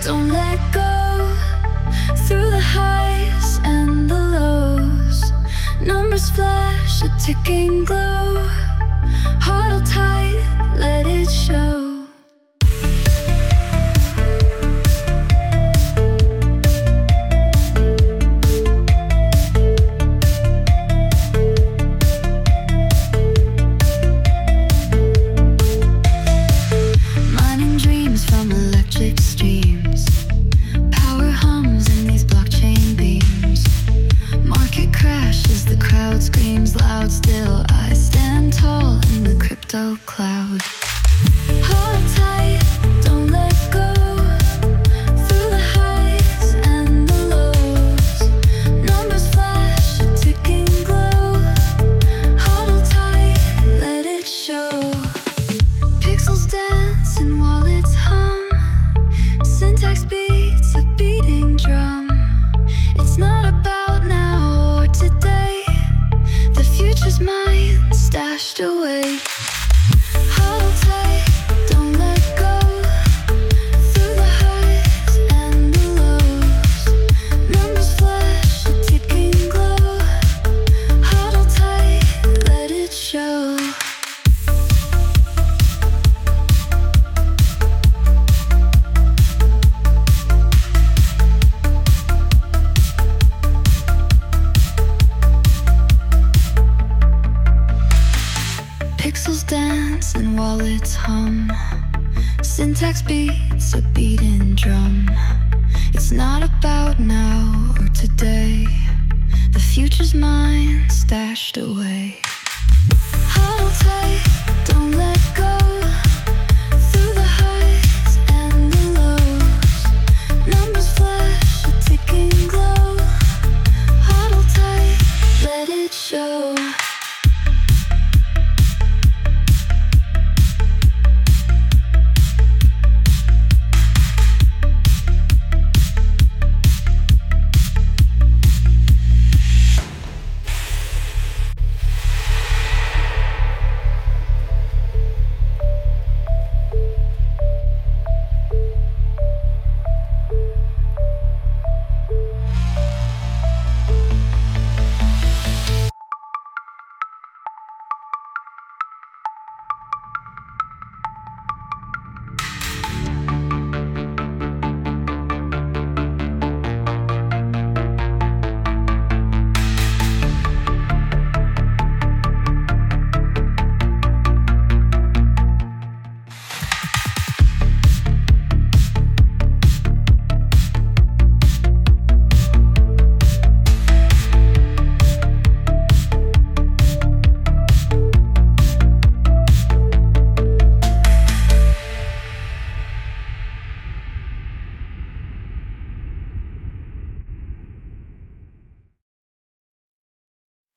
Don't let go. Through the highs and the lows, numbers flash a ticking glow. Hold tight, let it show. Mining dreams from electric streams. Power hums in these blockchain beams. Market crashes, the crowd screams loud. Still I stand tall in the crypto cloud. Hold tight, don't let go. Through the highs and the lows, numbers flash a ticking glow. Hold tight, let it show. Pixels dance and wallets hum. Syntax beats a beating drum. It's not about now or today. The future's mine, stashed away. Hold tight, don't let go. Through the highs and the lows, numbers flash a ticking glow. Hold tight, let it show. Pixels dance and wallets hum. Syntax beats a beating drum. It's not about now or today. The future's mine, stashed away. Hold tight, don't let